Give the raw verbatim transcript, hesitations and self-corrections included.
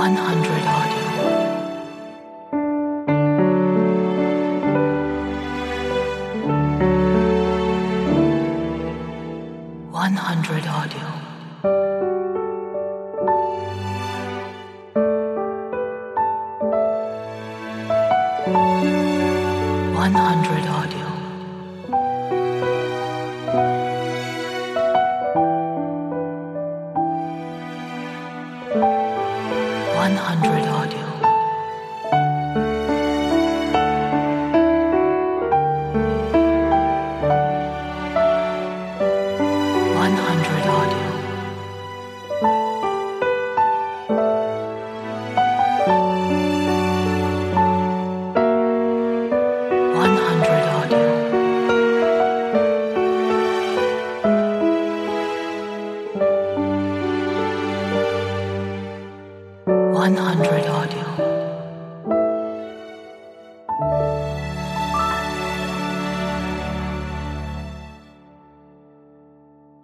one hundred audio. one hundred audio. one hundred audio. one hundred audio. one hundred audio. one hundred audio. one hundred audio.